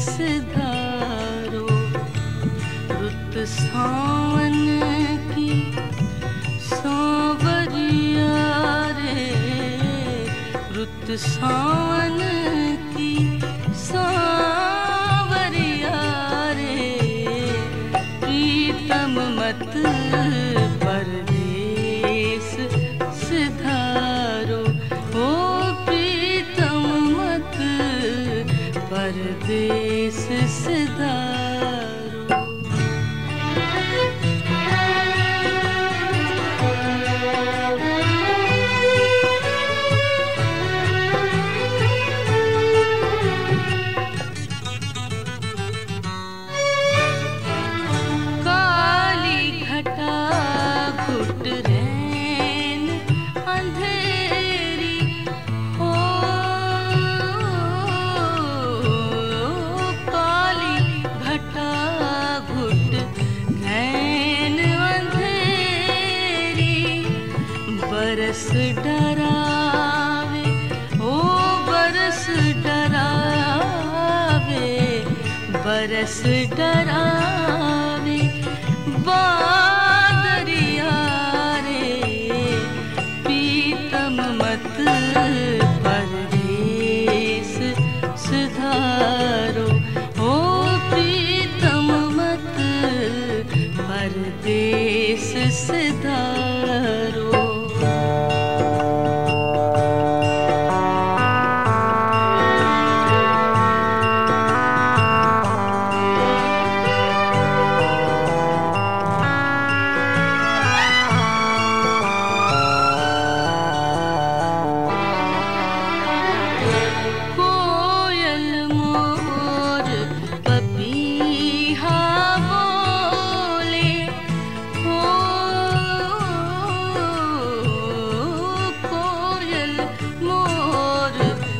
सिधारो। रुत सावन की सांवरिया रे, रुत सावन की सांवरिया रे, प्रीतम मत परदेस सिधारो। ओ प्रीतम मत परदेस सिधारो। काली घटा घुट रैन अंधेरी हो, काली घटा घुट रैन अंधेरी, बरस डरावे ओ बरस डरावे, बरस डरावे बादरिया रे, प्रीतम मत परदेस सिधारो। ओ प्रीतम मत परदेस सिधारो। कोयल मोर पपीहा बोले हो, कोयल मोर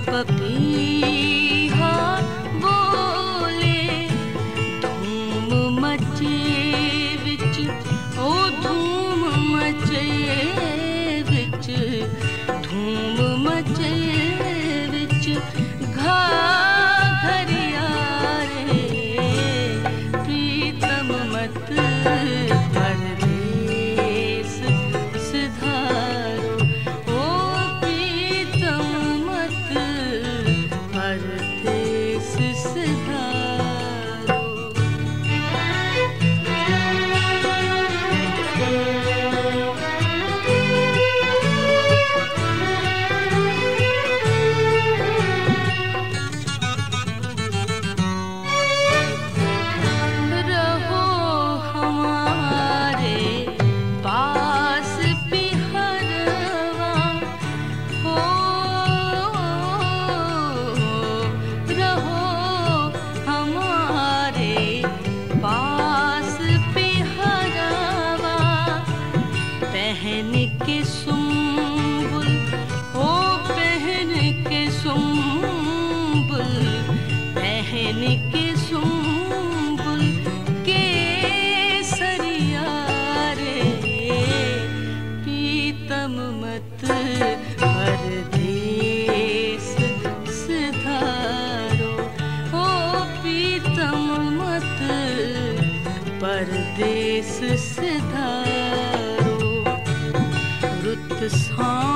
पपीहा बोले, धूम मचे विच ओ धूम मचे विच, धूम मचे विच घरिया रे, प्रीतम मत परदेस सिधारो। ओ प्रीतम मत परदेस सिधारो। रहो हमारे पास पिहरवा हो, रहो हमारे पास पिहरवा, पहन के सुम्बुल ओ पहन के सुम्बुल, पहन के सुम्बुल केसरिया रे, प्रीतम मत परदेस सिधारो। ओ प्रीतम मत परदेस सिधारो। रुत सा